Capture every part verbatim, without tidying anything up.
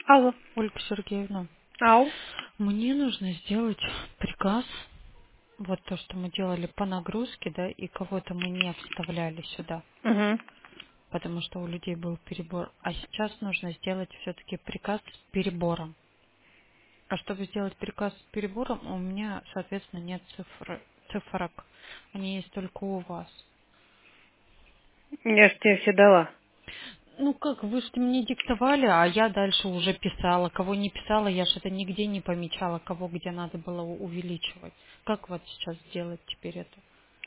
Алло. Ольга Сергеевна, Ау. мне нужно сделать приказ, вот то, что мы делали по нагрузке, да, и кого-то мы не вставляли сюда, Угу. потому что у людей был перебор. А сейчас нужно сделать все-таки приказ с перебором. А чтобы сделать приказ с перебором, у меня, соответственно, нет цифр, цифрок. Они есть только у вас. Я ж тебе все дала. Ну как, вы же мне диктовали, а я дальше уже писала. Кого не писала, я же это нигде не помечала, кого где надо было у- увеличивать. Как вот сейчас сделать теперь это?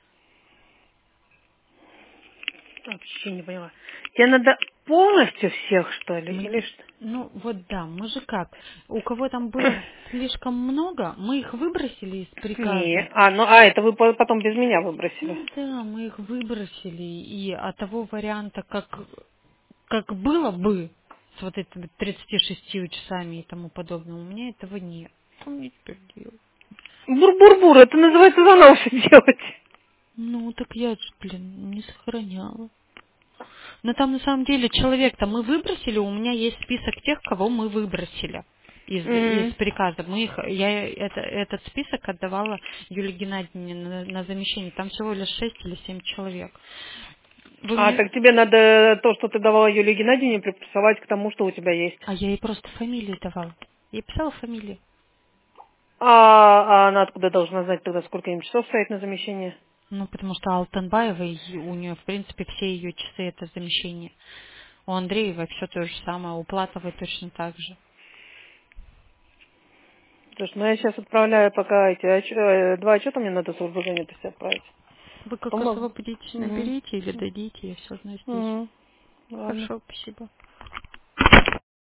Вообще не поняла. Тебе надо полностью всех, что ли, или Мне, что? ну вот да, мы же как, у кого там было слишком много, мы их выбросили из Не. приказа. А, ну, а, это вы по- потом без меня выбросили. Ну да, мы их выбросили, и от того варианта, как, как было бы, с вот этими тридцатью шестью часами и тому подобное, у меня этого нет. Что мне теперь делать? Бур-бур-бур, это называется заново все делать. Ну, так я же, блин, не сохраняла. Но там на самом деле человек-то мы выбросили, у меня есть список тех, кого мы выбросили из, из Мгм. приказа. Мы их, я это, этот список отдавала Юлии Геннадьевне на, на замещение. Там всего лишь шесть или семь человек. Вы А, мне... так тебе надо то, что ты давала Юлии Геннадьевне, приплюсовать к тому, что у тебя есть. А я ей просто фамилии давала. Я ей писала фамилии. А, а она откуда должна знать тогда, сколько им часов стоит на замещение? Ну, потому что Алтанбаева, и у нее, в принципе, все ее часы это замещение. У Андреевой все то же самое, у Платовой точно так же. Слушай, ну я сейчас отправляю пока эти отч- э, два отчета мне надо службу занятости отправить. Вы как Помог? освободитесь, Угу. наберите или дадите, я все знаю здесь. Угу. Ладно. Хорошо, спасибо.